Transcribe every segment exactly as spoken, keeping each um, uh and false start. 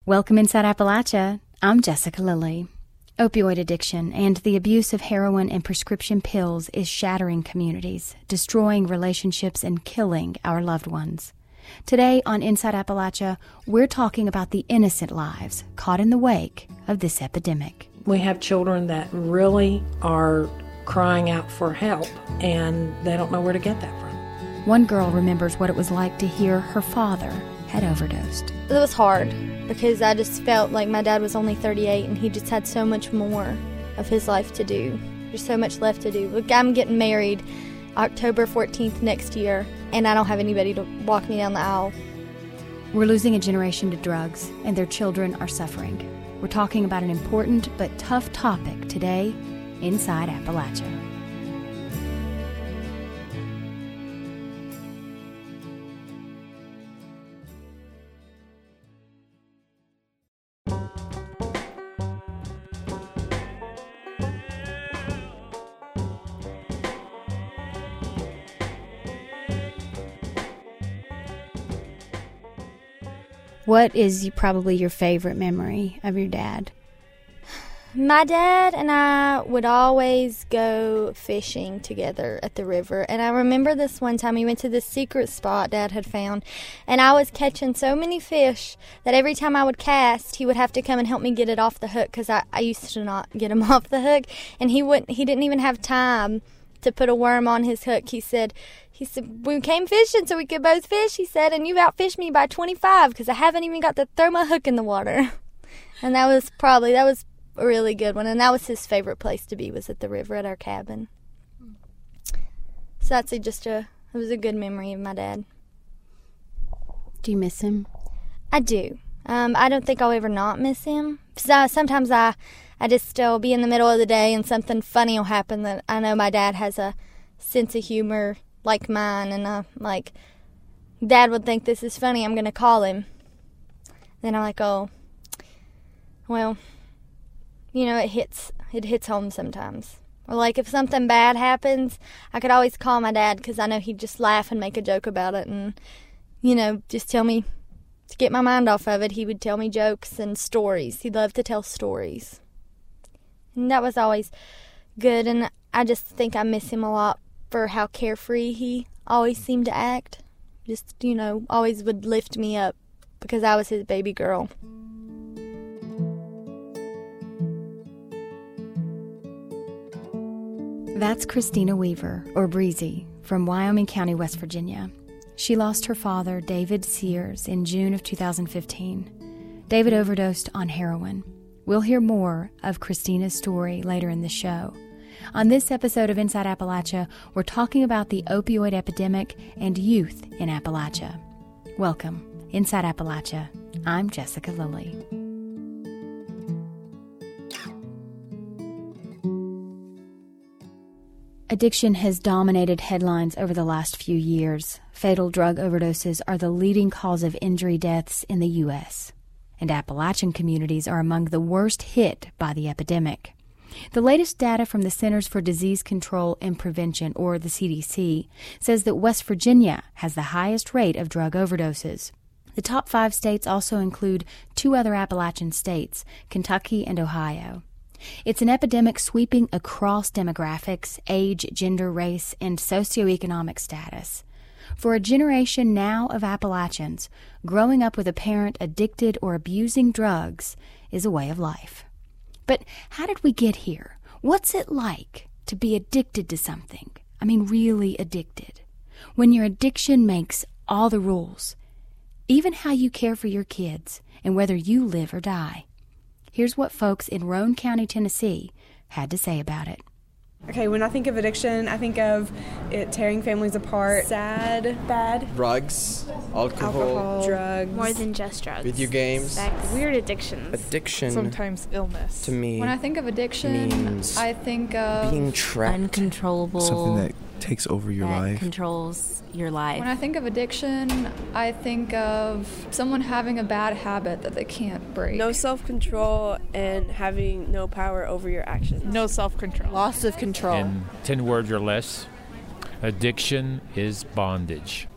Welcome Inside Appalachia. I'm Jessica Lilly. Opioid addiction and the abuse of heroin and prescription pills is shattering communities, destroying relationships, and killing our loved ones. Today on Inside Appalachia, we're talking about the innocent lives caught in the wake of this epidemic. We have children that really are crying out for help, and they don't know where to get that from. One girl remembers what it was like to hear her father had overdosed. It was hard because I just felt like my dad was only thirty-eight and he just had so much more of his life to do. There's so much left to do. Look, I'm getting married October fourteenth next year, and I don't have anybody to walk me down the aisle. We're losing a generation to drugs, and their children are suffering. We're talking about an important but tough topic today, Inside Appalachia. What is probably your favorite memory of your dad? My dad and I would always go fishing together at the river. And I remember this one time we went to this secret spot Dad had found. And I was catching so many fish that every time I would cast, he would have to come and help me get it off the hook because I, I used to not get him off the hook. And he wouldn't. He didn't even have time to put a worm on his hook. He said, he said, we came fishing so we could both fish, he said, and you've outfished me by twenty-five because I haven't even got to throw my hook in the water. And that was probably, that was a really good one. And that was his favorite place to be, was at the river at our cabin. So that's a, just a, it was a good memory of my dad. Do you miss him? I do. Um, I don't think I'll ever not miss him. So sometimes I, I just still be in the middle of the day and something funny will happen that I know my dad has a sense of humor like mine, and I'm like, Dad would think this is funny, I'm going to call him. Then I'm like, oh, well, you know, it hits, it hits home sometimes. Or like if something bad happens, I could always call my dad because I know he'd just laugh and make a joke about it and, you know, just tell me to get my mind off of it. He would tell me jokes and stories. He'd love to tell stories. And that was always good, and I just think I miss him a lot for how carefree he always seemed to act. Just, you know, always would lift me up because I was his baby girl. That's Christina Weaver, or Breezy, from Wyoming County, West Virginia. She lost her father, David Sears, in June of two thousand fifteen. David overdosed on heroin. We'll hear more of Christina's story later in the show. On this episode of Inside Appalachia, we're talking about the opioid epidemic and youth in Appalachia. Welcome, Inside Appalachia. I'm Jessica Lilly. Addiction has dominated headlines over the last few years. Fatal drug overdoses are the leading cause of injury deaths in the U S, and Appalachian communities are among the worst hit by the epidemic. The latest data from the Centers for Disease Control and Prevention, or the C D C, says that West Virginia has the highest rate of drug overdoses. The top five states also include two other Appalachian states, Kentucky and Ohio. It's an epidemic sweeping across demographics, age, gender, race, and socioeconomic status. For a generation now of Appalachians, growing up with a parent addicted or abusing drugs is a way of life. But how did we get here? What's it like to be addicted to something? I mean, really addicted. When your addiction makes all the rules, even how you care for your kids and whether you live or die. Here's what folks in Roane County, Tennessee, had to say about it. Okay, when I think of addiction, I think of it tearing families apart, sad, bad. Drugs, alcohol, alcohol drugs. More than just drugs. Video games. Exactly. Weird addictions. Addiction. Sometimes illness. To me, when I think of addiction, means I think of being trapped. Uncontrollable. Something that takes over your that life. controls your life. When I think of addiction, I think of someone having a bad habit that they can't break. No self-control and having no power over your actions. No self-control. Loss of control. In ten words or less, addiction is bondage.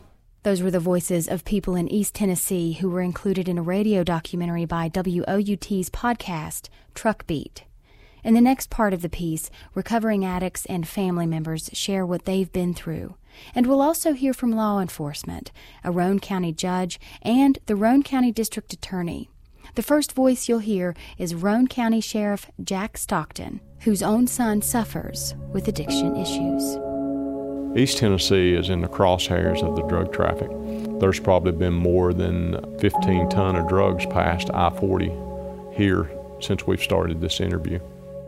Those were the voices of people in East Tennessee who were included in a radio documentary by W O U T's podcast, Truck Beat. In the next part of the piece, recovering addicts and family members share what they've been through. And we'll also hear from law enforcement, a Roane County judge, and the Roane County District Attorney. The first voice you'll hear is Roane County Sheriff Jack Stockton, whose own son suffers with addiction issues. East Tennessee is in the crosshairs of the drug traffic. There's probably been more than fifteen ton of drugs past I forty here since we've started this interview.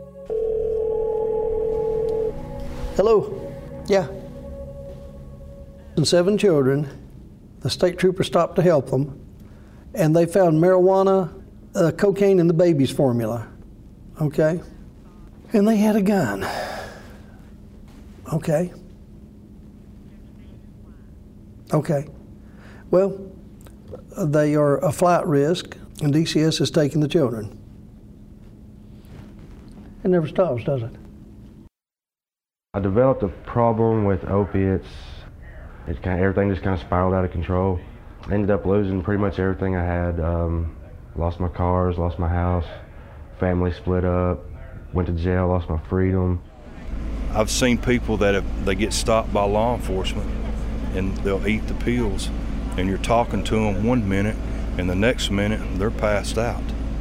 Hello. Yeah. And seven children. The state trooper stopped to help them, and they found marijuana, uh, cocaine in the baby's formula. Okay? And they had a gun. Okay. Okay. Well, they are a flight risk, and D C S is taking the children. It never stops, does it? I developed a problem with opiates. It kind of, everything just kind of spiraled out of control. I ended up losing pretty much everything I had. Um, lost my cars, lost my house, family split up, went to jail, lost my freedom. I've seen people that have, they get stopped by law enforcement and they'll eat the pills, and you're talking to them one minute and the next minute they're passed out.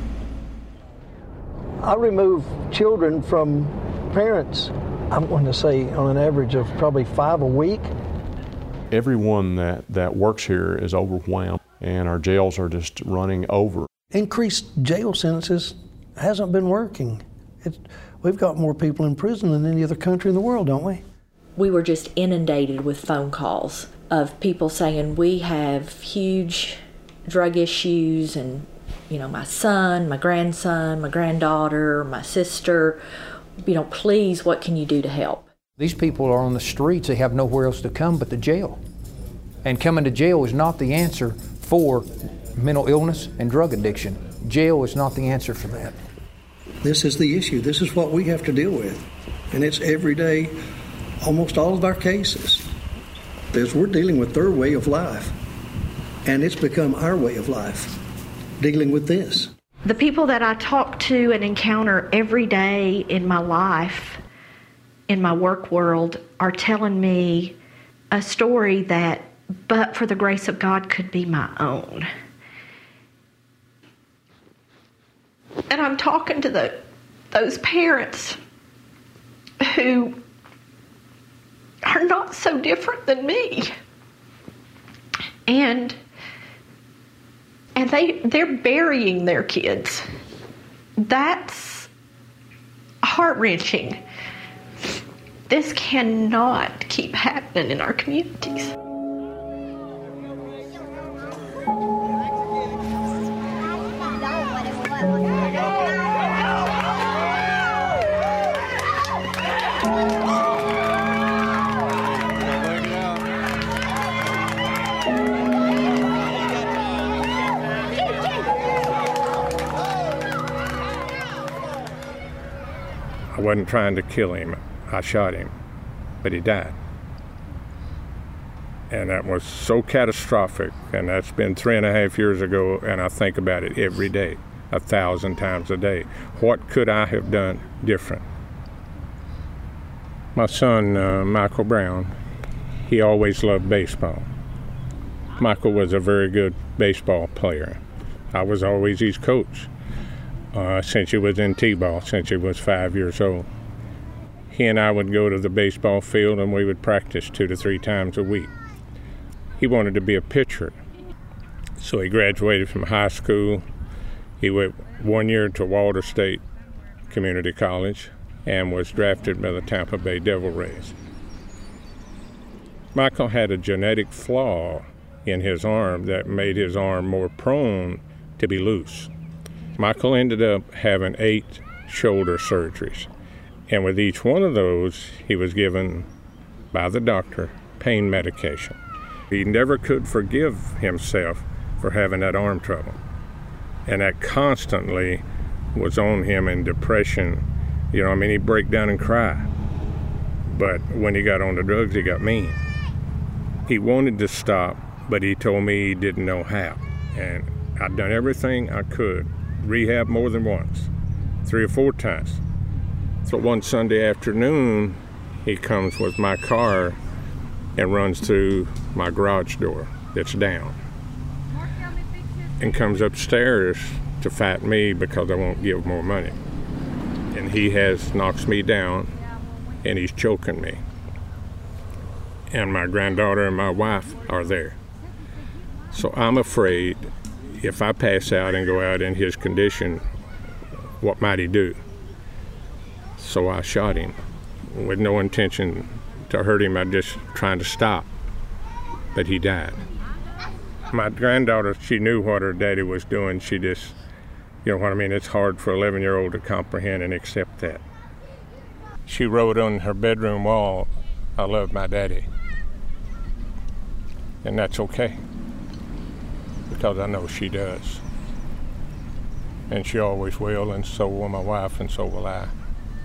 I remove children from parents, I'm going to say on an average of probably five a week. Everyone that, that works here is overwhelmed, and our jails are just running over. Increased jail sentences hasn't been working. It, we've got more people in prison than any other country in the world, don't we? We were just inundated with phone calls of people saying, we have huge drug issues, and, you know, my son, my grandson, my granddaughter, my sister, you know, please, what can you do to help? These people are on the streets. They have nowhere else to come but the jail. And coming to jail is not the answer for mental illness and drug addiction. Jail is not the answer for that. This is the issue. This is what we have to deal with. And it's every day, almost all of our cases. Is we're dealing with their way of life. And it's become our way of life, dealing with this. The people that I talk to and encounter every day in my life, in my work world, are telling me a story that, but for the grace of God, could be my own. And I'm talking to the those parents who are not so different than me. And and they they're burying their kids. That's heart-wrenching. This cannot keep happening in our communities. I wasn't trying to kill him. I shot him, but he died. And that was so catastrophic, and that's been three and a half years ago, and I think about it every day, a thousand times a day. What could I have done different? My son, uh, Michael Brown, he always loved baseball. Michael was a very good baseball player. I was always his coach. Uh, since he was in T-ball, since he was five years old. He and I would go to the baseball field and we would practice two to three times a week. He wanted to be a pitcher, so he graduated from high school. He went one year to Walter State Community College and was drafted by the Tampa Bay Devil Rays. Michael had a genetic flaw in his arm that made his arm more prone to be loose. Michael ended up having eight shoulder surgeries, and with each one of those, he was given, by the doctor, pain medication. He never could forgive himself for having that arm trouble, and that constantly was on him in depression. You know, I mean, he'd break down and cry, but when he got on the drugs, he got mean. He wanted to stop, but he told me he didn't know how. And I'd done everything I could, rehab more than once, three or four times. So one Sunday afternoon, he comes with my car and runs through my garage door that's down and comes upstairs to fight me because I won't give more money. And he has knocks me down and he's choking me. And my granddaughter and my wife are there. So I'm afraid if I pass out and go out in his condition, what might he do? So I shot him with no intention to hurt him. I just trying to stop, but he died. My granddaughter, she knew what her daddy was doing. She just, you know what I mean? It's hard for an eleven-year-old to comprehend and accept that. She wrote on her bedroom wall, "I love my daddy." And that's okay, because I know she does. And she always will, and so will my wife, and so will I.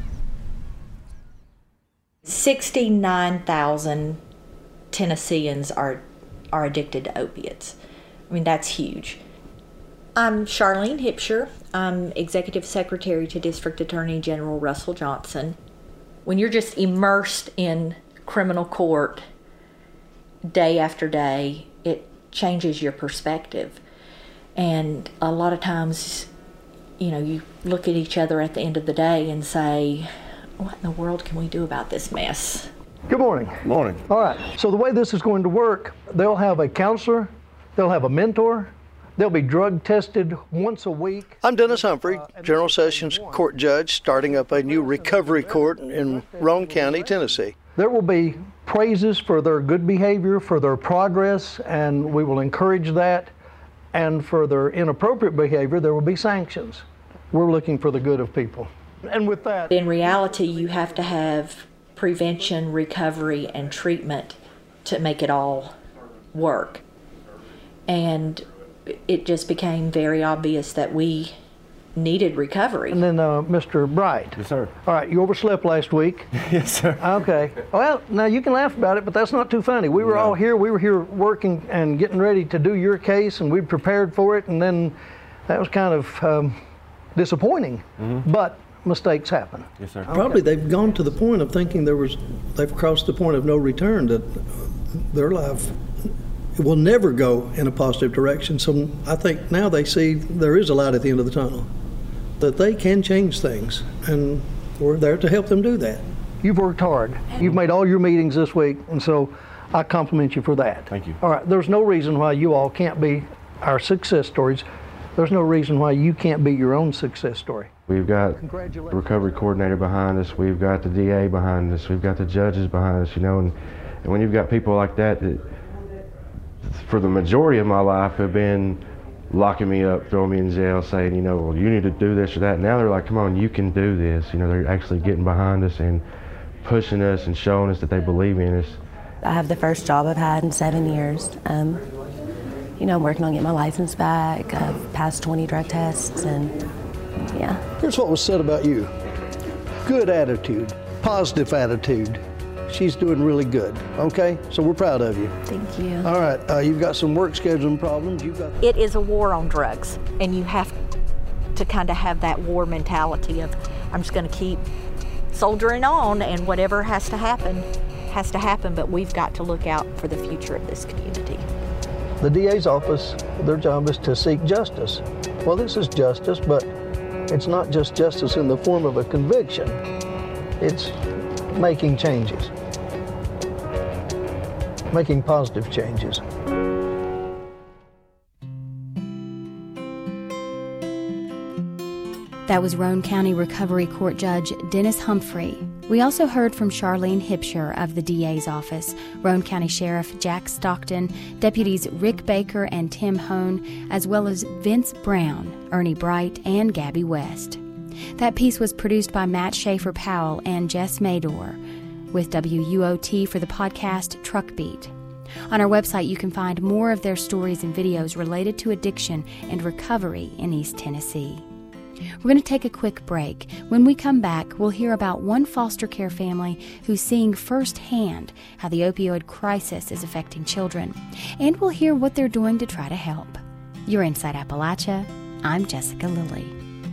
sixty-nine thousand Tennesseans are are addicted to opiates. I mean, that's huge. I'm Charlene Hipsher. I'm Executive Secretary to District Attorney General Russell Johnson. When you're just immersed in criminal court day after day, it changes your perspective. And a lot of times, you know, you look at each other at the end of the day and say, what in the world can we do about this mess? Good morning. Morning. All right, so the way this is going to work, they'll have a counselor, they'll have a mentor, they'll be drug tested once a week. I'm Dennis Humphrey, General Sessions Court Judge, starting up a new recovery court in Roane County, Tennessee. There will be praises for their good behavior, for their progress, and we will encourage that. And for their inappropriate behavior, there will be sanctions. We're looking for the good of people. And with that, in reality, you have to have prevention, recovery, and treatment to make it all work. And it just became very obvious that we needed recovery. And then uh, Mister Bright. Yes, sir. All right, you overslept last week. Yes, sir. Okay. Well, now you can laugh about it, but that's not too funny. We were no. all here. We were here working and getting ready to do your case, and we prepared for it, and then that was kind of um, disappointing. Mm-hmm. But mistakes happen. Yes, sir. Probably they've gone to the point of thinking there was, they've crossed the point of no return, that their life will never go in a positive direction. So I think now they see there is a light at the end of the tunnel, that they can change things, and we're there to help them do that. You've worked hard. You've made all your meetings this week, and so I compliment you for that. Thank you. All right, there's no reason why you all can't be our success stories. There's no reason why you can't be your own success story. We've got the recovery coordinator behind us, we've got the D A behind us, we've got the judges behind us, you know, and, and when you've got people like that, that for the majority of my life have been locking me up, throwing me in jail, saying, you know, well, you need to do this or that. Now they're like, come on, you can do this. You know, they're actually getting behind us and pushing us and showing us that they believe in us. I have the first job I've had in seven years. Um, you know, I'm working on getting my license back. I've passed twenty drug tests, and yeah. Here's what was said about you. Good attitude, positive attitude. She's doing really good, okay? So we're proud of you. Thank you. All right, uh, you've got some work scheduling problems. You've got. It is a war on drugs, and you have to kind of have that war mentality of, I'm just going to keep soldiering on, and whatever has to happen, has to happen, but we've got to look out for the future of this community. The D A's office, their job is to seek justice. Well, this is justice, but it's not just justice in the form of a conviction. It's making changes. Making positive changes. That was Roane County Recovery Court Judge Dennis Humphrey. We also heard from Charlene Hipsher of the D A's office, Roane County Sheriff Jack Stockton, Deputies Rick Baker and Tim Hone, as well as Vince Brown, Ernie Bright, and Gabby West. That piece was produced by Matt Schaefer Powell and Jess Mador, with W U O T for the podcast Truck Beat. On our website, you can find more of their stories and videos related to addiction and recovery in East Tennessee. We're going to take a quick break. When we come back, we'll hear about one foster care family who's seeing firsthand how the opioid crisis is affecting children. And we'll hear what they're doing to try to help. You're Inside Appalachia. I'm Jessica Lilly.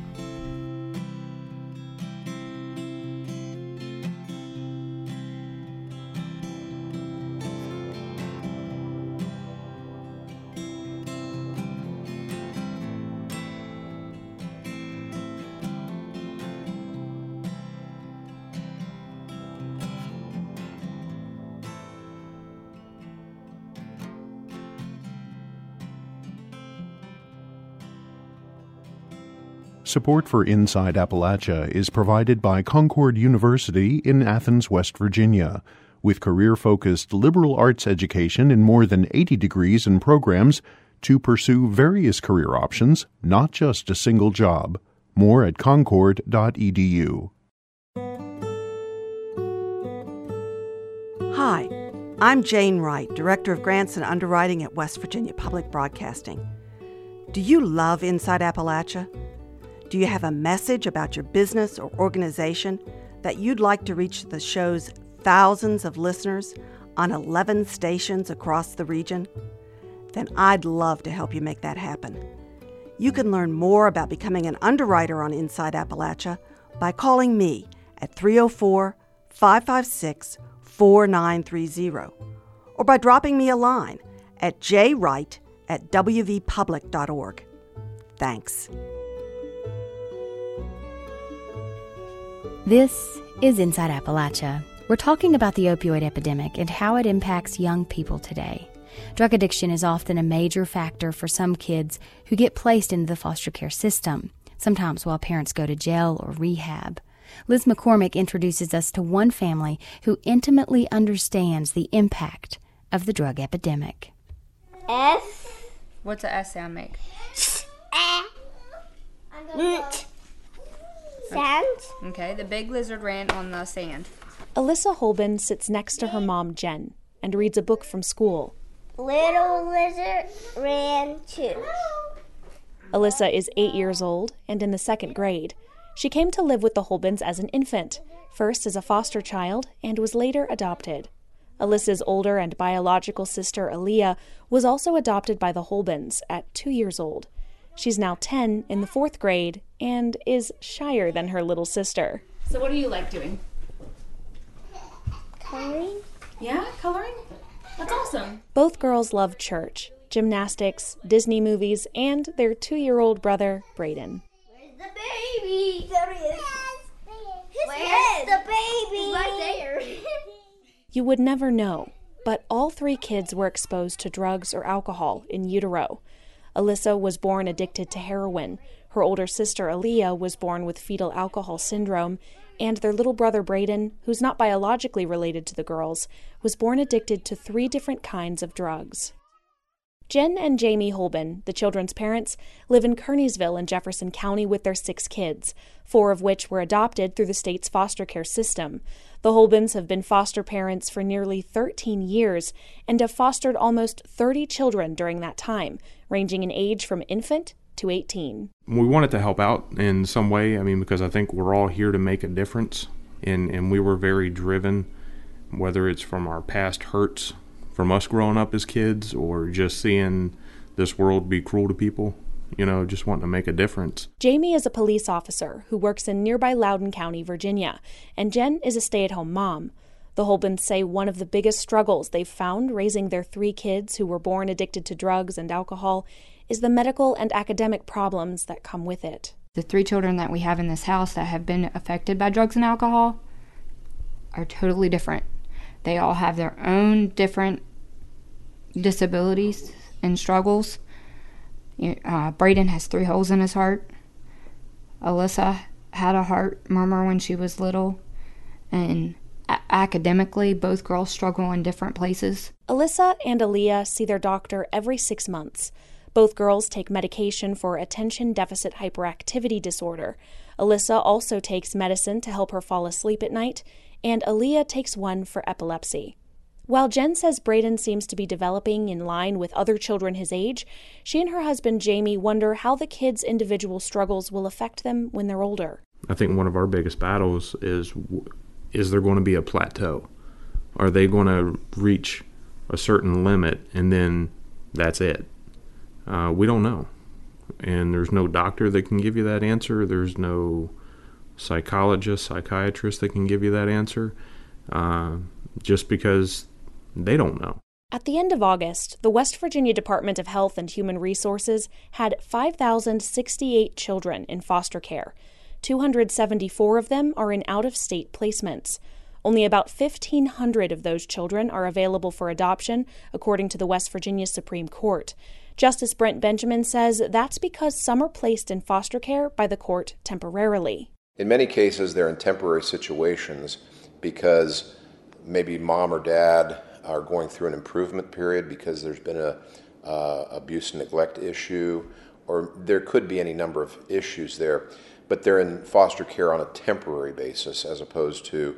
Support for Inside Appalachia is provided by Concord University in Athens, West Virginia. With career-focused liberal arts education in more than eighty degrees and programs to pursue various career options, not just a single job. More at concord dot e d u. Hi, I'm Jane Wright, Director of Grants and Underwriting at West Virginia Public Broadcasting. Do you love Inside Appalachia? Do you have a message about your business or organization that you'd like to reach the show's thousands of listeners on eleven stations across the region? Then I'd love to help you make that happen. You can learn more about becoming an underwriter on Inside Appalachia by calling me at three oh four, five five six, four nine three zero or by dropping me a line at j wright at w v public dot org. Thanks. This is Inside Appalachia. We're talking about the opioid epidemic and how it impacts young people today. Drug addiction is often a major factor for some kids who get placed into the foster care system, sometimes while parents go to jail or rehab. Liz McCormick introduces us to one family who intimately understands the impact of the drug epidemic. S. What's an S sound make? Sand. Okay, the big lizard ran on the sand. Alyssa Holben sits next to her mom, Jen, and reads a book from school. Little lizard ran too. Alyssa is eight years old and in the second grade. She came to live with the Holbens as an infant, first as a foster child, and was later adopted. Alyssa's older and biological sister, Aaliyah, was also adopted by the Holbens at two years old. She's now ten in the fourth grade and is shyer than her little sister. So what do you like doing? Coloring. Yeah, coloring? That's awesome. Both girls love church, gymnastics, Disney movies, and their two-year-old brother, Braden. Where's the baby? There he is. Where's the baby? He's right there. You would never know, but all three kids were exposed to drugs or alcohol in utero. Alyssa was born addicted to heroin. Her older sister, Aaliyah, was born with fetal alcohol syndrome, and their little brother, Braden, who's not biologically related to the girls, was born addicted to three different kinds of drugs. Jen and Jamie Holben, the children's parents, live in Kearneysville in Jefferson County with their six kids, four of which were adopted through the state's foster care system. The Holbens have been foster parents for nearly thirteen years and have fostered almost thirty children during that time, ranging in age from infant to eighteen. We wanted to help out in some way, I mean, because I think we're all here to make a difference, and, and we were very driven, whether it's from our past hurts from us growing up as kids or just seeing this world be cruel to people, you know, just wanting to make a difference. Jamie is a police officer who works in nearby Loudoun County, Virginia, and Jen is a stay-at-home mom. The Holbens say one of the biggest struggles they've found raising their three kids who were born addicted to drugs and alcohol is the medical and academic problems that come with it. The three children that we have in this house that have been affected by drugs and alcohol are totally different. They all have their own different disabilities and struggles. Uh, Braden has three holes in his heart. Alyssa had a heart murmur when she was little. And a- academically, both girls struggle in different places. Alyssa and Aaliyah see their doctor every six months. Both girls take medication for attention deficit hyperactivity disorder. Alyssa also takes medicine to help her fall asleep at night, and Aaliyah takes one for epilepsy. While Jen says Braden seems to be developing in line with other children his age, she and her husband Jamie wonder how the kids' individual struggles will affect them when they're older. I think one of our biggest battles is, is there going to be a plateau? Are they going to reach a certain limit and then that's it? Uh, we don't know. And there's no doctor that can give you that answer. There's no psychologist, psychiatrist that can give you that answer, uh, just because they don't know. At the end of August, the West Virginia Department of Health and Human Resources had five thousand sixty-eight children in foster care. two hundred seventy-four of them are in out-of-state placements. Only about fifteen hundred of those children are available for adoption, according to the West Virginia Supreme Court. Justice Brent Benjamin says that's because some are placed in foster care by the court temporarily. In many cases, they're in temporary situations because maybe mom or dad are going through an improvement period because there's been a uh, abuse and neglect issue, or there could be any number of issues there, but they're in foster care on a temporary basis as opposed to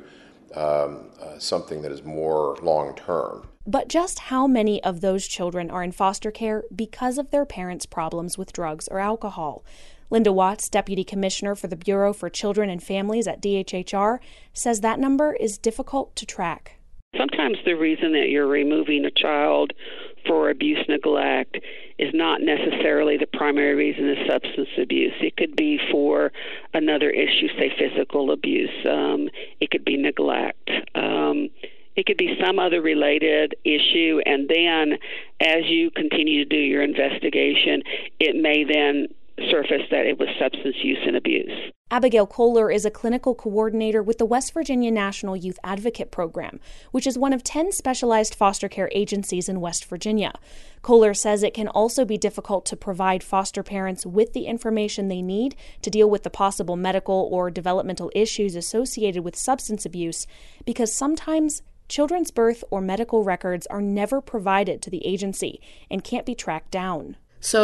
um, uh, something that is more long-term. But just how many of those children are in foster care because of their parents' problems with drugs or alcohol? Linda Watts, Deputy Commissioner for the Bureau for Children and Families at D H H R, says that number is difficult to track. Sometimes the reason that you're removing a child for abuse neglect is not necessarily the primary reason is substance abuse. It could be for another issue, say physical abuse. Um, it could be neglect. Um, it could be some other related issue, and then as you continue to do your investigation, it may then surface that it was substance use and abuse. Abigail Kohler is a clinical coordinator with the West Virginia National Youth Advocate Program, which is one of ten specialized foster care agencies in West Virginia. Kohler says it can also be difficult to provide foster parents with the information they need to deal with the possible medical or developmental issues associated with substance abuse, because sometimes children's birth or medical records are never provided to the agency and can't be tracked down.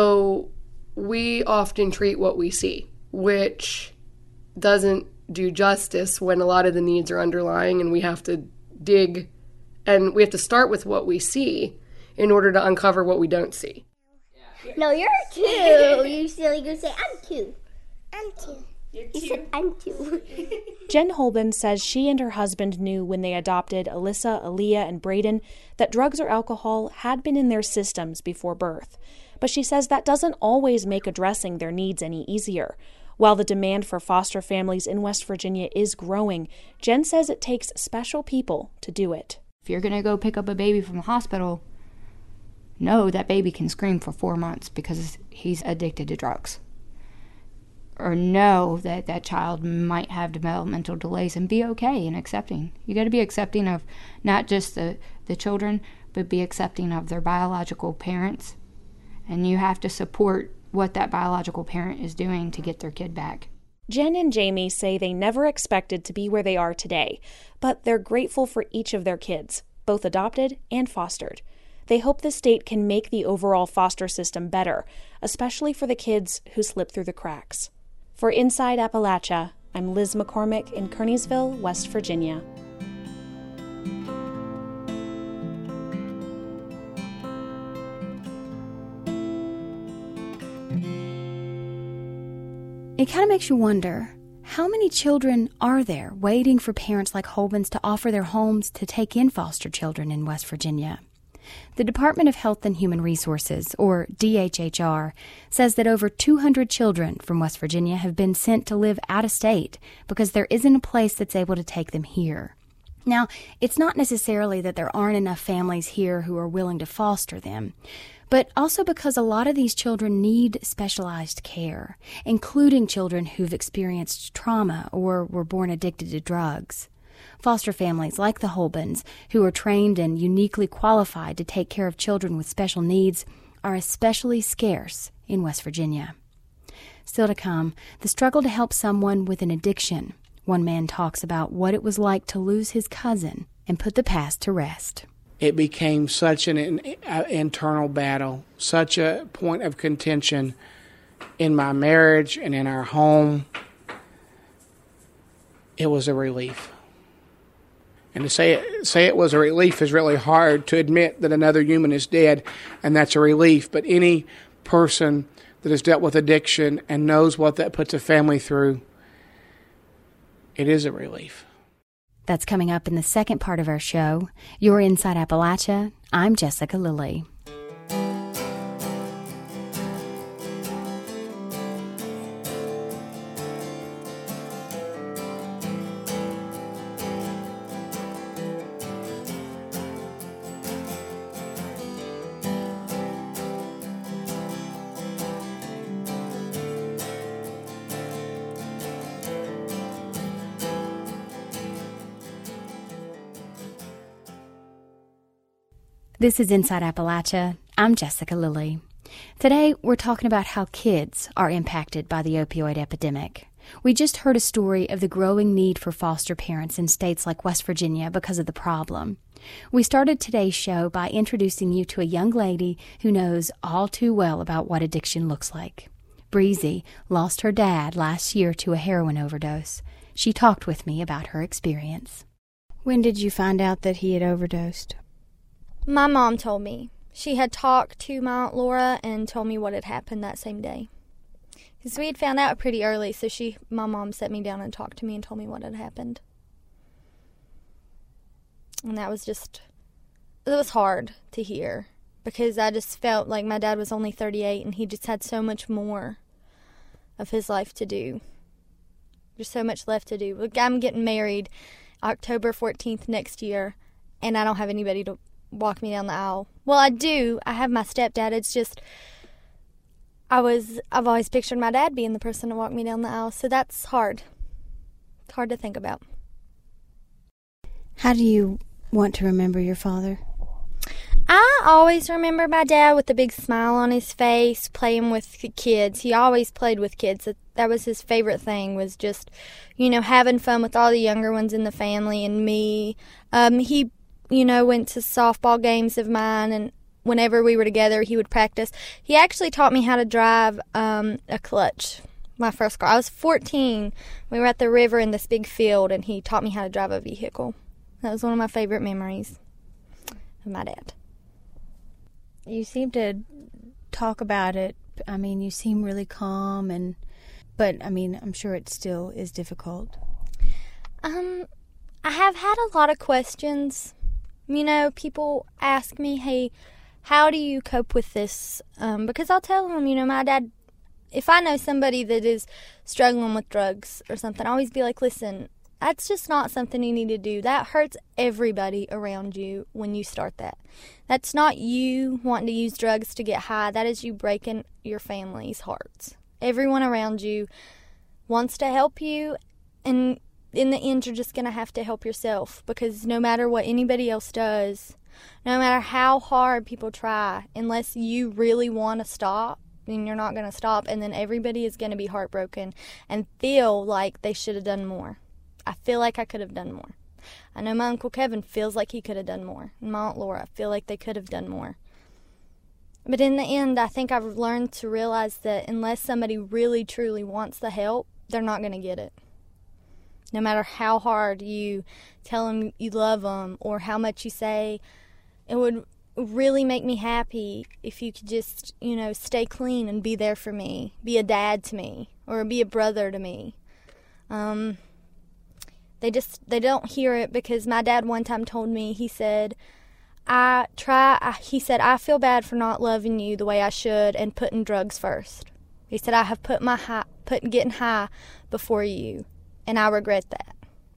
So we often treat what we see, which doesn't do justice when a lot of the needs are underlying, and we have to dig and we have to start with what we see in order to uncover what we don't see. No, you're two. You silly goose. Say, I'm two. I'm two. You're two. You said, I'm two. Jen Holben says she and her husband knew when they adopted Alyssa, Aaliyah, and Braden that drugs or alcohol had been in their systems before birth. But she says that doesn't always make addressing their needs any easier. While the demand for foster families in West Virginia is growing, Jen says it takes special people to do it. If you're going to go pick up a baby from the hospital, know that baby can scream for four months because he's addicted to drugs. Or know that that child might have developmental delays, and be okay and accepting. You got to be accepting of not just the, the children, but be accepting of their biological parents. And you have to support what that biological parent is doing to get their kid back. Jen and Jamie say they never expected to be where they are today, but they're grateful for each of their kids, both adopted and fostered. They hope the state can make the overall foster system better, especially for the kids who slip through the cracks. For Inside Appalachia, I'm Liz McCormick in Kearneysville, West Virginia. It kind of makes you wonder, how many children are there waiting for parents like Holben's to offer their homes to take in foster children in West Virginia? The Department of Health and Human Resources, or D H H R, says that over two hundred children from West Virginia have been sent to live out of state because there isn't a place that's able to take them here. Now, it's not necessarily that there aren't enough families here who are willing to foster them, but also because a lot of these children need specialized care, including children who've experienced trauma or were born addicted to drugs. Foster families like the Holbens, who are trained and uniquely qualified to take care of children with special needs, are especially scarce in West Virginia. Still to come, the struggle to help someone with an addiction. One man talks about what it was like to lose his cousin and put the past to rest. It became such an in, uh, internal battle, such a point of contention in my marriage and in our home. It was a relief. And to say it, say it was a relief is really hard. To admit that another human is dead, and that's a relief. But any person that has dealt with addiction and knows what that puts a family through, it is a relief. That's coming up in the second part of our show. You're Inside Appalachia. I'm Jessica Lilly. This is Inside Appalachia. I'm Jessica Lilly. Today, we're talking about how kids are impacted by the opioid epidemic. We just heard a story of the growing need for foster parents in states like West Virginia because of the problem. We started today's show by introducing you to a young lady who knows all too well about what addiction looks like. Breezy lost her dad last year to a heroin overdose. She talked with me about her experience. When did you find out that he had overdosed? My mom told me. She had talked to my Aunt Laura and told me what had happened that same day. Because we had found out pretty early, so she, my mom sat me down and talked to me and told me what had happened. And that was just, it was hard to hear. Because I just felt like my dad was only thirty-eight and he just had so much more of his life to do. There's so much left to do. I'm getting married October fourteenth next year, and I don't have anybody to walk me down the aisle. Well, I do. I have my stepdad. It's just, I was, I've always pictured my dad being the person to walk me down the aisle, so that's hard. It's hard to think about. How do you want to remember your father? I always remember my dad with a big smile on his face, playing with kids. He always played with kids. That was his favorite thing, was just, you know, having fun with all the younger ones in the family and me. Um, he you know, went to softball games of mine, and whenever we were together, he would practice. He actually taught me how to drive um, a clutch, my first car. I was fourteen. We were at the river in this big field, and he taught me how to drive a vehicle. That was one of my favorite memories of my dad. You seem to talk about it. I mean, you seem really calm, and but, I mean, I'm sure it still is difficult. Um, I have had a lot of questions. You know, people ask me, hey, how do you cope with this? Um, because I'll tell them, you know, my dad, if I know somebody that is struggling with drugs or something, I always be like, listen, that's just not something you need to do. That hurts everybody around you when you start that. That's not you wanting to use drugs to get high. That is you breaking your family's hearts. Everyone around you wants to help you, and in the end, you're just going to have to help yourself, because no matter what anybody else does, no matter how hard people try, unless you really want to stop, then you're not going to stop, and then everybody is going to be heartbroken and feel like they should have done more. I feel like I could have done more. I know my Uncle Kevin feels like he could have done more, and my Aunt Laura feel like they could have done more. But in the end, I think I've learned to realize that unless somebody really, truly wants the help, they're not going to get it. No matter how hard you tell them you love them or how much you say, it would really make me happy if you could just, you know, stay clean and be there for me, be a dad to me, or be a brother to me. Um, they just, they don't hear it, because my dad one time told me, he said, I try, I, he said, I feel bad for not loving you the way I should and putting drugs first. He said, I have put my high, put getting high before you. And I regret that.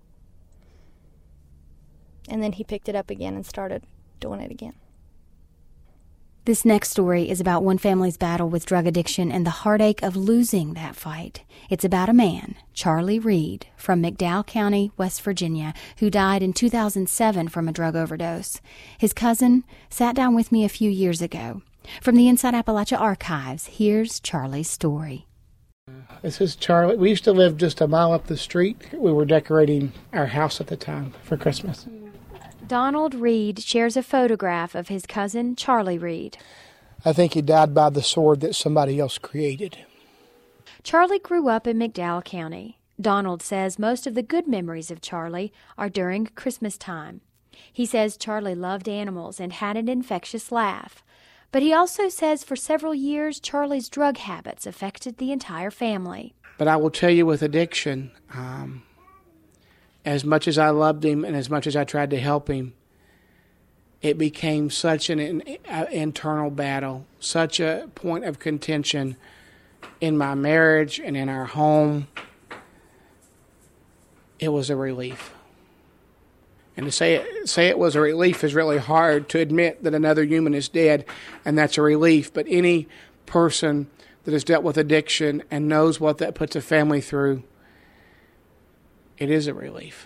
And then he picked it up again and started doing it again. This next story is about one family's battle with drug addiction and the heartache of losing that fight. It's about a man, Charlie Reed, from McDowell County, West Virginia, who died in two thousand seven from a drug overdose. His cousin sat down with me a few years ago. From the Inside Appalachia archives, here's Charlie's story. This is Charlie. We used to live just a mile up the street. We were decorating our house at the time for Christmas. Donald Reed shares a photograph of his cousin, Charlie Reed. I think he died by the sword that somebody else created. Charlie grew up in McDowell County. Donald says most of the good memories of Charlie are during Christmas time. He says Charlie loved animals and had an infectious laugh. But he also says for several years, Charlie's drug habits affected the entire family. But I will tell you with addiction, um, as much as I loved him and as much as I tried to help him, it became such an in, uh, internal battle, such a point of contention in my marriage and in our home. It was a relief. And to say it, say it was a relief is really hard. To admit that another human is dead, and that's a relief. But any person that has dealt with addiction and knows what that puts a family through, it is a relief.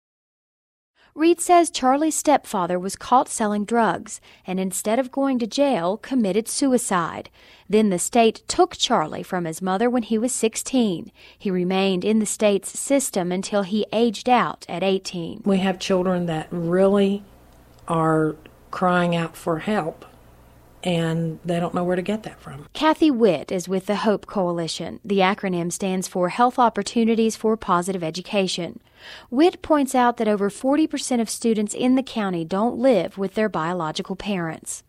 Reed says Charlie's stepfather was caught selling drugs and instead of going to jail, committed suicide. Then the state took Charlie from his mother when he was sixteen. He remained in the state's system until he aged out at eighteen. We have children that really are crying out for help, and they don't know where to get that from. Kathy Witt is with the HOPE Coalition. The acronym stands for Health Opportunities for Positive Education. Witt points out that over forty percent of students in the county don't live with their biological parents.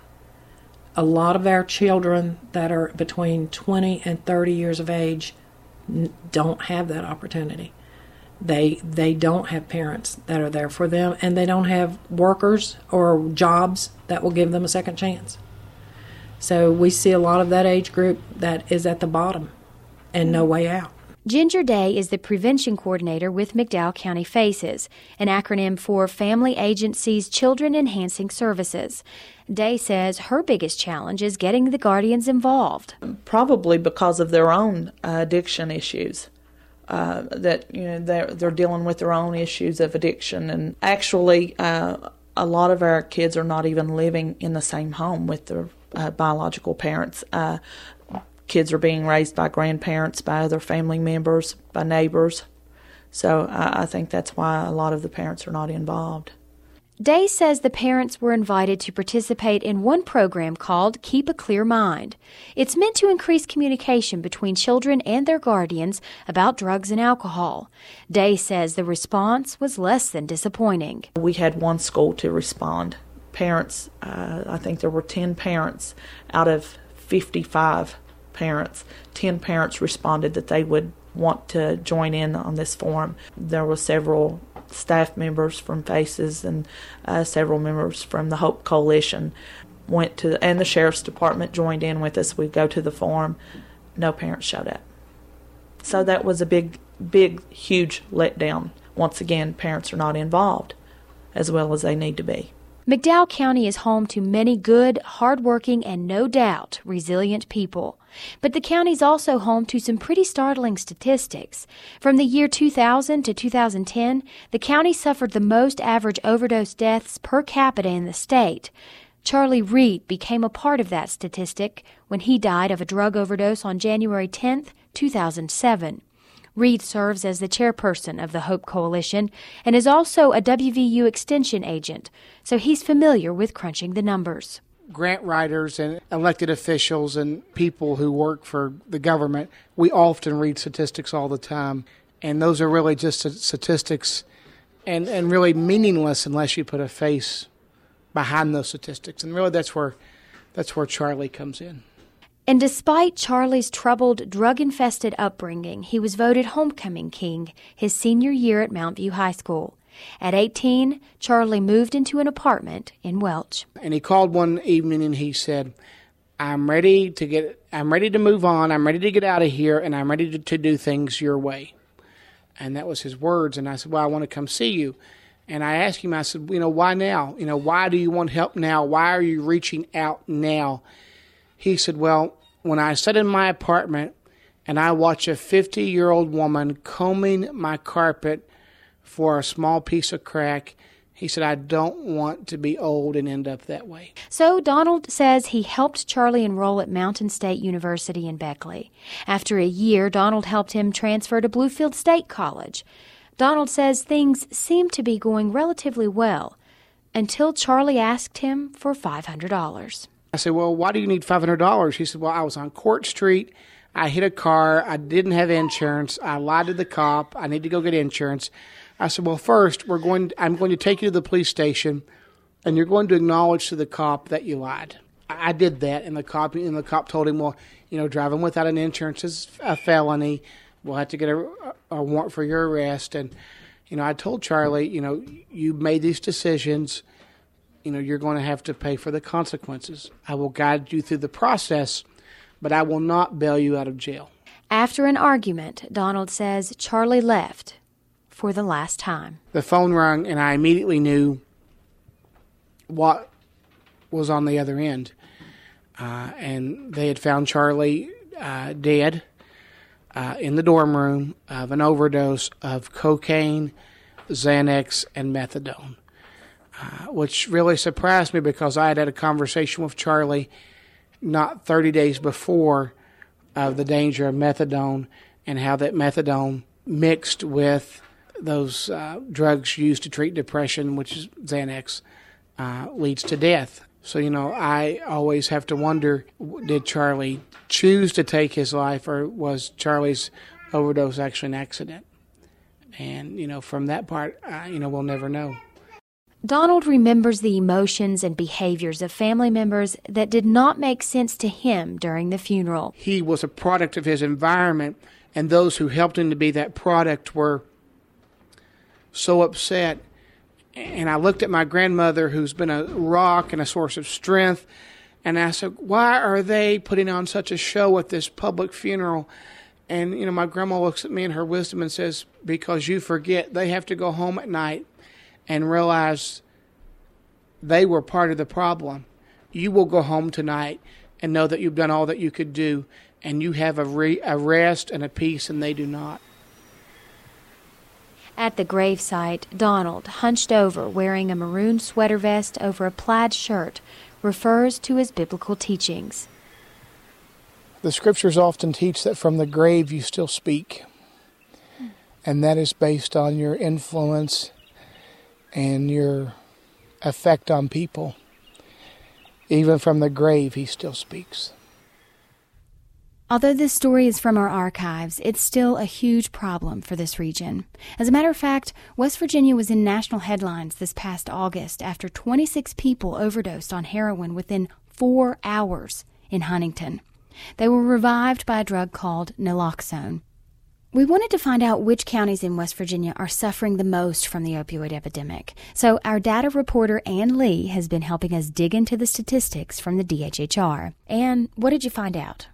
A lot of our children that are between twenty and thirty years of age don't have that opportunity. They they don't have parents that are there for them, and they don't have workers or jobs that will give them a second chance. So we see a lot of that age group that is at the bottom and no way out. Ginger Day is the prevention coordinator with McDowell County FACES, an acronym for Family Agency's Children Enhancing Services. Day says her biggest challenge is getting the guardians involved. Probably because of their own uh, addiction issues. Uh, that you know they're they're dealing with their own issues of addiction, and actually uh, a lot of our kids are not even living in the same home with their uh, biological parents. Uh, kids are being raised by grandparents, by other family members, by neighbors. So I, I think that's why a lot of the parents are not involved. Day says the parents were invited to participate in one program called Keep a Clear Mind. It's meant to increase communication between children and their guardians about drugs and alcohol. Day says the response was less than disappointing. We had one school to respond. Parents, uh, I think there were ten parents out of fifty-five parents. ten parents responded that they would want to join in on this forum. There were several staff members from FACES and uh, several members from the HOPE Coalition went to, and the Sheriff's Department joined in with us. We go to the forum. No parents showed up. So that was a big, big, huge letdown. Once again, parents are not involved as well as they need to be. McDowell County is home to many good, hardworking, and no doubt resilient people. But the county's also home to some pretty startling statistics. From the year two thousand to two thousand ten, the county suffered the most average overdose deaths per capita in the state. Charlie Reed became a part of that statistic when he died of a drug overdose on January tenth, two thousand seven. Reed serves as the chairperson of the HOPE Coalition and is also a W V U extension agent, so he's familiar with crunching the numbers. Grant writers and elected officials and people who work for the government, we often read statistics all the time, and those are really just statistics and, and really meaningless unless you put a face behind those statistics. And really that's where that's where Charlie comes in. And despite Charlie's troubled, drug-infested upbringing, he was voted Homecoming King his senior year at Mount View High School. At eighteen, Charlie moved into an apartment in Welch. And he called one evening and he said, I'm ready to get, I'm ready to move on, I'm ready to get out of here, and I'm ready to, to do things your way. And that was his words. And I said, well, I want to come see you. And I asked him, I said, you know, why now? You know, why do you want help now? Why are you reaching out now? He said, well, when I sit in my apartment and I watch a fifty-year-old woman combing my carpet for a small piece of crack, he said, I don't want to be old and end up that way. So Donald says he helped Charlie enroll at Mountain State University in Beckley. After a year, Donald helped him transfer to Bluefield State College. Donald says things seemed to be going relatively well until Charlie asked him for five hundred dollars. I said, well, why do you need five hundred dollars? He said, well, I was on Court Street. I hit a car. I didn't have insurance. I lied to the cop. I need to go get insurance. I said, well, first, we're going. I'm going to take you to the police station, and you're going to acknowledge to the cop that you lied. I did that, and the cop and the cop told him, well, you know, driving without an insurance is a felony. We'll have to get a, a warrant for your arrest. And, you know, I told Charlie, you know, you made these decisions. You know, you're going to have to pay for the consequences. I will guide you through the process, but I will not bail you out of jail. After an argument, Donald says Charlie left for the last time. The phone rang, and I immediately knew what was on the other end. Uh, and they had found Charlie uh, dead uh, in the dorm room of an overdose of cocaine, Xanax, and methadone, uh, which really surprised me because I had had a conversation with Charlie not thirty days before of the danger of methadone and how that methadone mixed with those uh, drugs used to treat depression, which is Xanax, uh, leads to death. So, you know, I always have to wonder, did Charlie choose to take his life, or was Charlie's overdose actually an accident? And, you know, from that part, uh, you know, we'll never know. Donald remembers the emotions and behaviors of family members that did not make sense to him during the funeral. He was a product of his environment, and those who helped him to be that product were so upset. And I looked at my grandmother, who's been a rock and a source of strength, and I said, why are they putting on such a show at this public funeral? And, you know, my grandma looks at me in her wisdom and says, because you forget they have to go home at night and realize they were part of the problem. You will go home tonight and know that you've done all that you could do, and you have a, re- a rest and a peace, and they do not. At the gravesite, Donald, hunched over, wearing a maroon sweater vest over a plaid shirt, refers to his biblical teachings. The scriptures often teach that from the grave you still speak, and that is based on your influence and your effect on people. Even from the grave, he still speaks. Although this story is from our archives, it's still a huge problem for this region. As a matter of fact, West Virginia was in national headlines this past August after twenty-six people overdosed on heroin within four hours in Huntington. They were revived by a drug called naloxone. We wanted to find out which counties in West Virginia are suffering the most from the opioid epidemic. So our data reporter, Ann Lee, has been helping us dig into the statistics from the D H H R. Ann, what did you find out?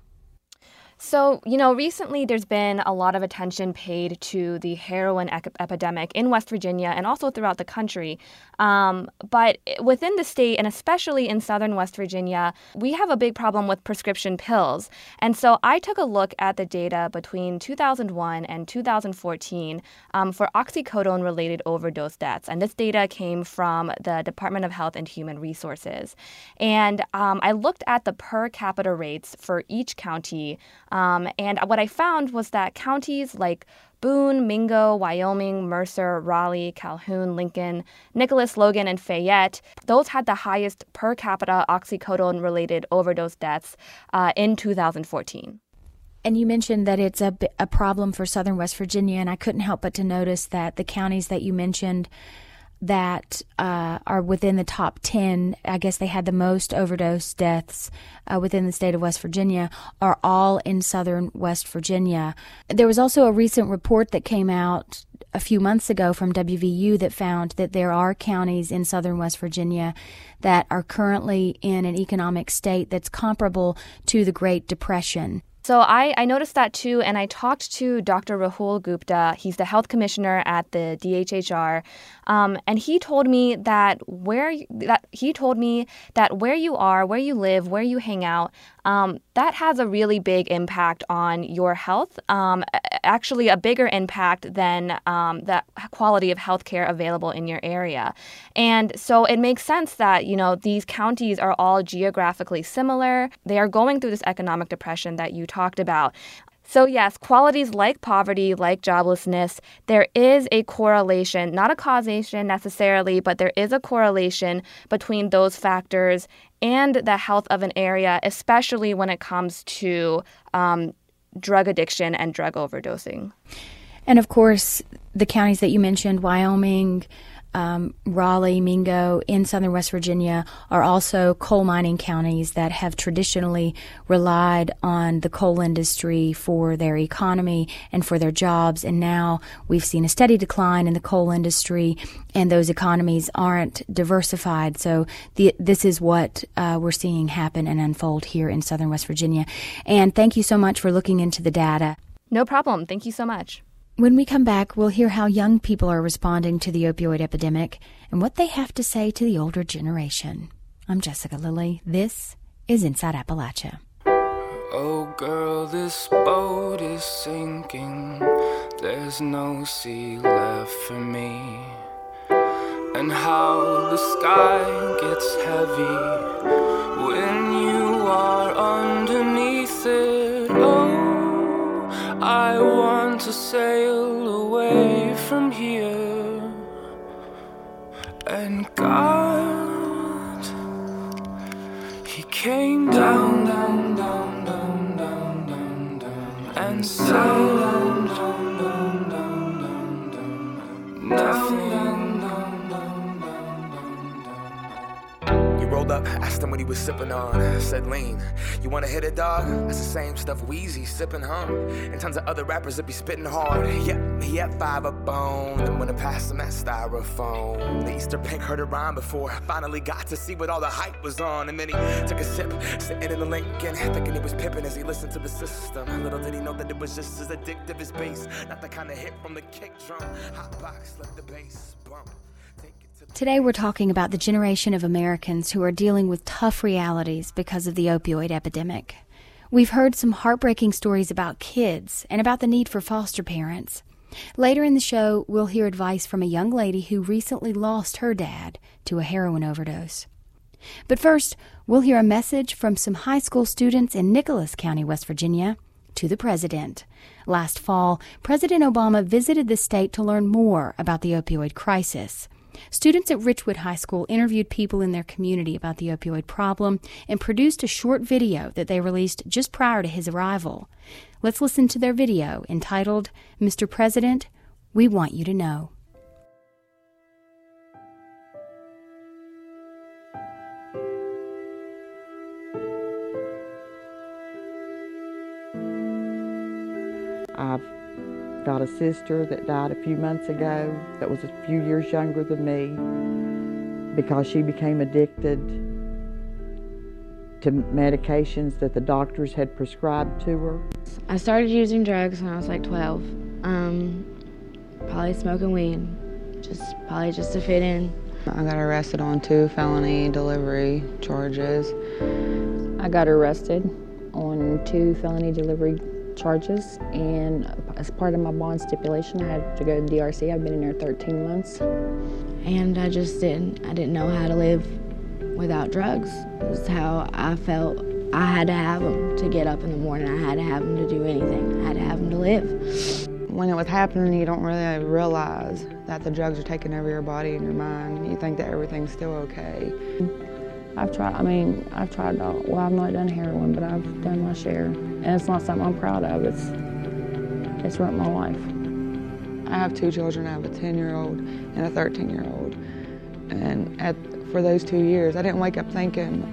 So, you know, recently there's been a lot of attention paid to the heroin ec- epidemic in West Virginia and also throughout the country. Um, but within the state, and especially in southern West Virginia, we have a big problem with prescription pills. And so I took a look at the data between two thousand one and two thousand fourteen um, for oxycodone-related overdose deaths. And this data came from the Department of Health and Human Resources. And um, I looked at the per capita rates for each county. Um, and what I found was that counties like Boone, Mingo, Wyoming, Mercer, Raleigh, Calhoun, Lincoln, Nicholas, Logan, and Fayette, those had the highest per capita oxycodone-related overdose deaths uh, in two thousand fourteen. And you mentioned that it's a, a problem for southern West Virginia, and I couldn't help but to notice that the counties that you mentioned that uh, are within the top ten, I guess they had the most overdose deaths uh, within the state of West Virginia, are all in southern West Virginia. There was also a recent report that came out a few months ago from W V U that found that there are counties in southern West Virginia that are currently in an economic state that's comparable to the Great Depression. So I, I noticed that too, and I talked to Doctor Rahul Gupta. He's the health commissioner at the D H H R, um, and he told me that where that he told me that where you are, where you live, where you hang out, um, that has a really big impact on your health. Um, actually, a bigger impact than um, the quality of health care available in your area. And so it makes sense that, you know, these counties are all geographically similar. They are going through this economic depression that you talked about. So yes, qualities like poverty, like joblessness, there is a correlation, not a causation necessarily, but there is a correlation between those factors and the health of an area, especially when it comes to um, drug addiction and drug overdosing. And of course, the counties that you mentioned, Wyoming, um, Raleigh, Mingo, in southern West Virginia, are also coal mining counties that have traditionally relied on the coal industry for their economy and for their jobs. And now we've seen a steady decline in the coal industry, and those economies aren't diversified. So the, this is what uh, we're seeing happen and unfold here in southern West Virginia. And thank you so much for looking into the data. No problem. Thank you so much. When we come back, we'll hear how young people are responding to the opioid epidemic and what they have to say to the older generation. I'm Jessica Lilly. This is Inside Appalachia. Oh girl, this boat is sinking. There's no sea left for me. And how the sky gets heavy when you are underneath it. Oh, I want to sail away from here. And God, He came down, down, down, down, down, down, down, and sailed down, down, down, down, down, down, nothing. He rolled up, asked him what he was sipping on. Said lean. You wanna hit it, dog? That's the same stuff Wheezy sipping, huh? And tons of other rappers that be spitting hard. Yep, he had five up bone. Then when I passed him that styrofoam, the Easter Pink heard it rhyme before I finally got to see what all the hype was on. And then he took a sip, sitting in the Lincoln, thinking he was pippin' as he listened to the system. Little did he know that it was just as addictive as bass. Not the kind of hit from the kick drum. Hot box, let the bass bump. Today we're talking about the generation of Americans who are dealing with tough realities because of the opioid epidemic. We've heard some heartbreaking stories about kids and about the need for foster parents. Later in the show, we'll hear advice from a young lady who recently lost her dad to a heroin overdose. But first, we'll hear a message from some high school students in Nicholas County, West Virginia, to the president. Last fall, President Obama visited the state to learn more about the opioid crisis. Students at Richwood High School interviewed people in their community about the opioid problem and produced a short video that they released just prior to his arrival. Let's listen to their video entitled, Mister President, We Want You to Know. I've got a sister that died a few months ago that was a few years younger than me because she became addicted to medications that the doctors had prescribed to her. I started using drugs when I was like twelve. Um, probably smoking weed, just probably just to fit in. I got arrested on two felony delivery charges. I got arrested on two felony delivery charges, and as part of my bond stipulation I had to go to D R C. I've been in there thirteen months. And I just didn't, I didn't know how to live without drugs. It was how I felt. I had to have them to get up in the morning. I had to have them to do anything. I had to have them to live. When it was happening, you don't really realize that the drugs are taking over your body and your mind. You think that everything's still okay. I've tried, I mean, I've tried, well, I've not done heroin, but I've done my share. And it's not something I'm proud of. It's, it's ruined my life. I have two children. I have a ten-year-old and a thirteen-year-old. And at, for those two years, I didn't wake up thinking,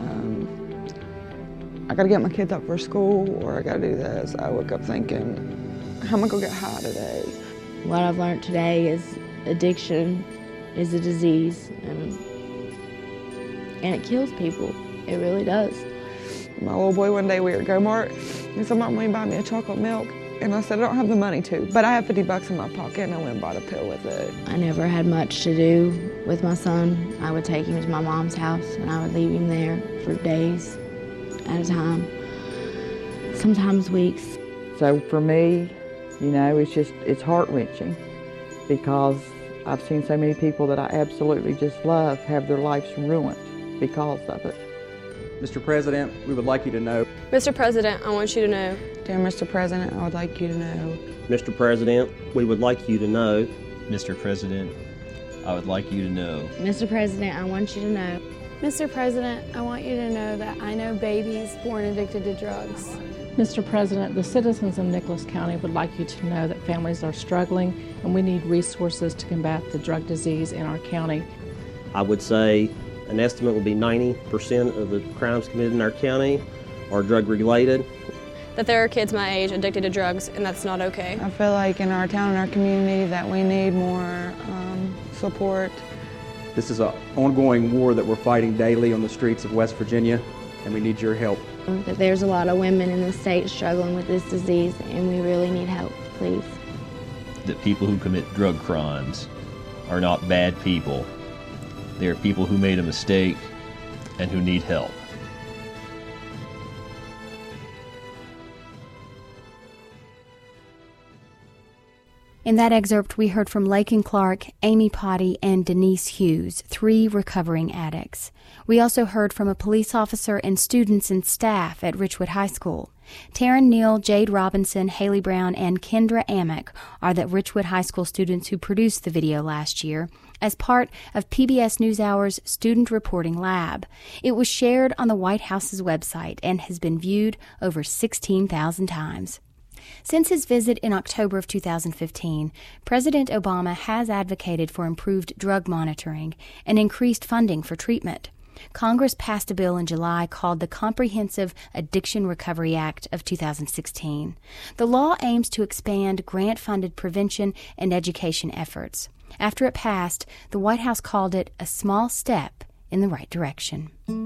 um, I gotta get my kids up for school, or I gotta do this. I woke up thinking, how am I gonna get high today? What I've learned today is addiction is a disease, and And it kills people. It really does. My little boy, one day we were at Go-Mart, he said, Mom, will you buy me a chocolate milk? And I said, I don't have the money to, but I have fifty bucks in my pocket, and I went and bought a pill with it. I never had much to do with my son. I would take him to my mom's house, and I would leave him there for days at a time, sometimes weeks. So for me, you know, it's just, it's heart-wrenching because I've seen so many people that I absolutely just love have their lives ruined because of it. Mister President, we would like you to know. Mister President, I want you to know. Dear Mister President, I would like you to know. Mister President, we would like you to know. Mister President, I would like you to know. Mister President, I want you to know. Mister President, I want you to know that I know babies born addicted to drugs. Mister President, the citizens of Nicholas County would like you to know that families are struggling and we need resources to combat the drug disease in our county. I would say an estimate would be ninety percent of the crimes committed in our county are drug-related. That there are kids my age addicted to drugs, and that's not okay. I feel like in our town and our community that we need more um, support. This is an ongoing war that we're fighting daily on the streets of West Virginia, and we need your help. That there's a lot of women in the state struggling with this disease, and we really need help, please. That people who commit drug crimes are not bad people. They are people who made a mistake and who need help. In that excerpt, we heard from Laken Clark, Amy Potty, and Denise Hughes, three recovering addicts. We also heard from a police officer and students and staff at Richwood High School. Taryn Neal, Jade Robinson, Haley Brown, and Kendra Amick are the Richwood High School students who produced the video last year as part of P B S NewsHour's Student Reporting Lab. It was shared on the White House's website and has been viewed over sixteen thousand times. Since his visit in October of two thousand fifteen, President Obama has advocated for improved drug monitoring and increased funding for treatment. Congress passed a bill in July called the Comprehensive Addiction Recovery Act of two thousand sixteen. The law aims to expand grant-funded prevention and education efforts. After it passed, the White House called it a small step in the right direction.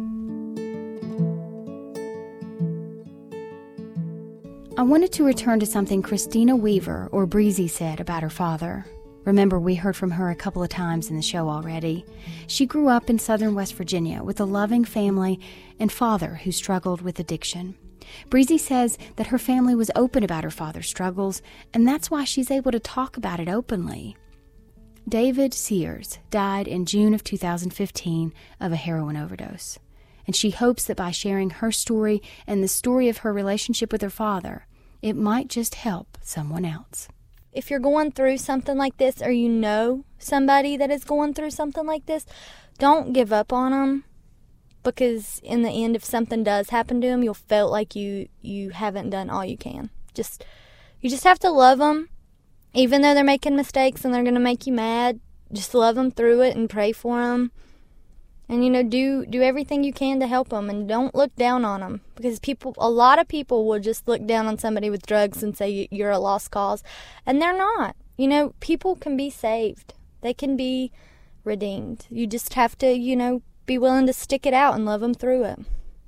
I wanted to return to something Christina Weaver, or Breezy, said about her father. Remember, we heard from her a couple of times in the show already. She grew up in southern West Virginia with a loving family and father who struggled with addiction. Breezy says that her family was open about her father's struggles, and that's why she's able to talk about it openly. David Sears died in June of two thousand fifteen of a heroin overdose, and she hopes that by sharing her story and the story of her relationship with her father, it might just help someone else. If you're going through something like this, or you know somebody that is going through something like this, don't give up on them, because in the end, if something does happen to them, you'll feel like you, you haven't done all you can. Just you just have to love them, even though they're making mistakes and they're going to make you mad. Just love them through it and pray for them. And, you know, do do everything you can to help them, and don't look down on them, because people, a lot of people will just look down on somebody with drugs and say you're a lost cause, and they're not. You know, people can be saved. They can be redeemed. You just have to, you know, be willing to stick it out and love them through it.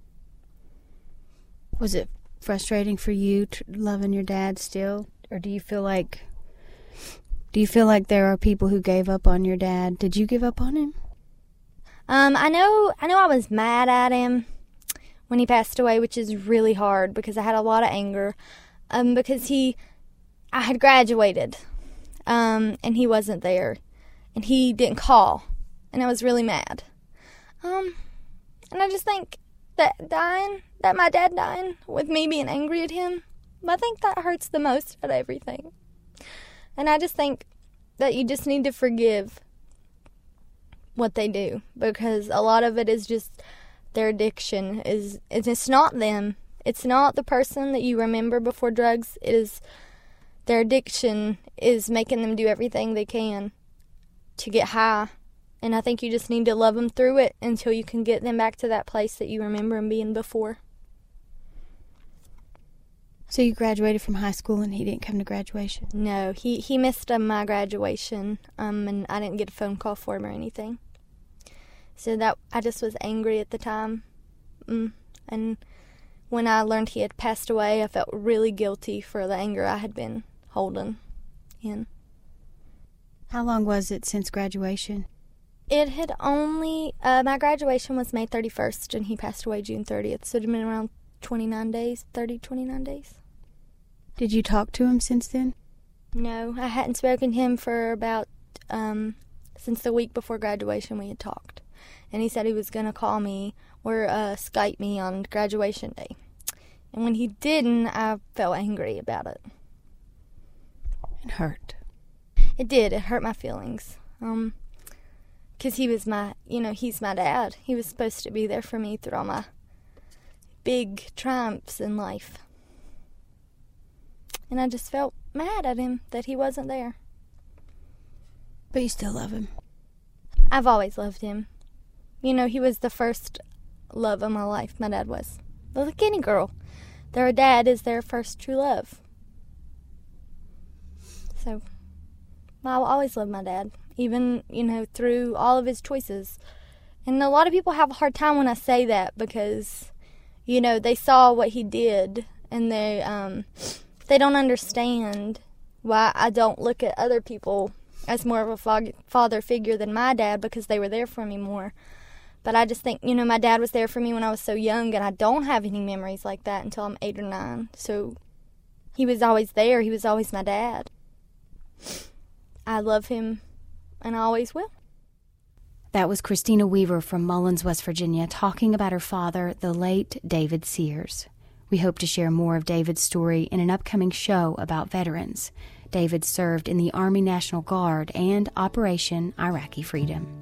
Was it frustrating for you to loving your dad still, or do you feel like do you feel like there are people who gave up on your dad? Did you give up on him? Um, I know I know I was mad at him when he passed away, which is really hard because I had a lot of anger. Um, because he, I had graduated, um, and he wasn't there, and he didn't call, and I was really mad. Um, and I just think that dying, that my dad dying with me being angry at him, I think that hurts the most out of everything. And I just think that you just need to forgive what they do, because a lot of it is just their addiction. Is it's not them. It's not the person that you remember before drugs. It is their addiction is making them do everything they can to get high. And I think you just need to love them through it until you can get them back to that place that you remember them being before. So you graduated from high school and he didn't come to graduation? No, he, he missed um, my graduation, um, and I didn't get a phone call for him or anything. So that I just was angry at the time. Mm. And when I learned he had passed away, I felt really guilty for the anger I had been holding in. How long was it since graduation? It had only, uh, my graduation was May thirty-first, and he passed away June thirtieth, so it had been around twenty-nine days, thirty, twenty-nine days. Did you talk to him since then? No, I hadn't spoken to him for about, um, since the week before graduation we had talked. And he said he was going to call me or uh, Skype me on graduation day. And when he didn't, I felt angry about it. It hurt. It did. It hurt my feelings. Um, 'cause he was my, you know, he's my dad. He was supposed to be there for me through all my big triumphs in life. And I just felt mad at him that he wasn't there. But you still love him. I've always loved him. You know, he was the first love of my life, my dad was. Like any girl, their dad is their first true love. So, I'll always love my dad, even, you know, through all of his choices. And a lot of people have a hard time when I say that because, you know, they saw what he did and they, um, they don't understand why I don't look at other people as more of a father figure than my dad because they were there for me more. But I just think, you know, my dad was there for me when I was so young, and I don't have any memories like that until I'm eight or nine. So he was always there. He was always my dad. I love him, and I always will. That was Christina Weaver from Mullins, West Virginia, talking about her father, the late David Sears. We hope to share more of David's story in an upcoming show about veterans. David served in the Army National Guard and Operation Iraqi Freedom.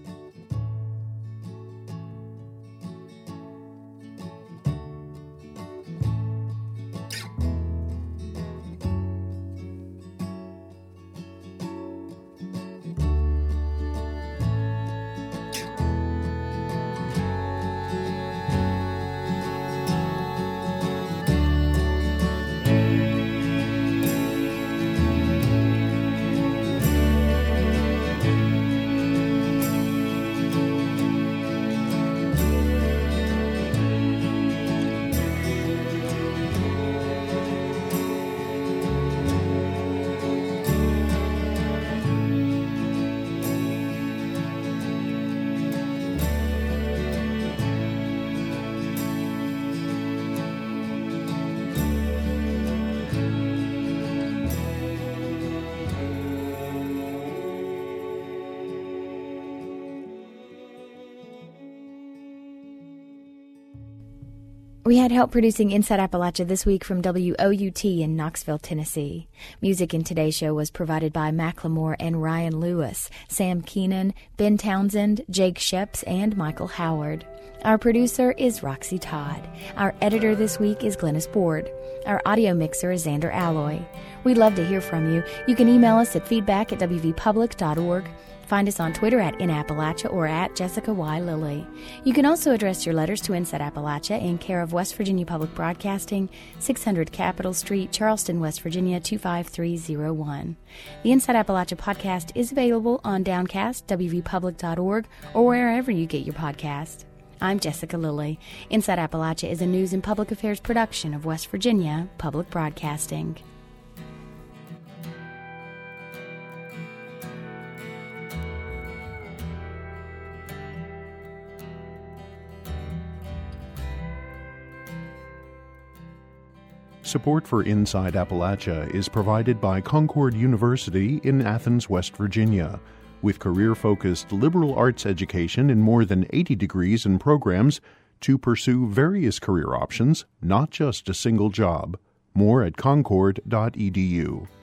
We had help producing Inside Appalachia this week from W O U T in Knoxville, Tennessee. Music in today's show was provided by Macklemore and Ryan Lewis, Sam Keenan, Ben Townsend, Jake Sheps, and Michael Howard. Our producer is Roxy Todd. Our editor this week is Glennis Board. Our audio mixer is Xander Alloy. We'd love to hear from you. You can email us at feedback at w v public dot org. Find us on Twitter at InAppalachia or at Jessica Y. Lilly. You can also address your letters to Inside Appalachia in care of West Virginia Public Broadcasting, six hundred Capitol Street, Charleston, West Virginia, two five three zero one. The Inside Appalachia podcast is available on Downcast, w v public dot org, or wherever you get your podcast. I'm Jessica Lilly. Inside Appalachia is a news and public affairs production of West Virginia Public Broadcasting. Support for Inside Appalachia is provided by Concord University in Athens, West Virginia. With career-focused liberal arts education in more than eighty degrees and programs to pursue various career options, not just a single job. More at concord dot e d u.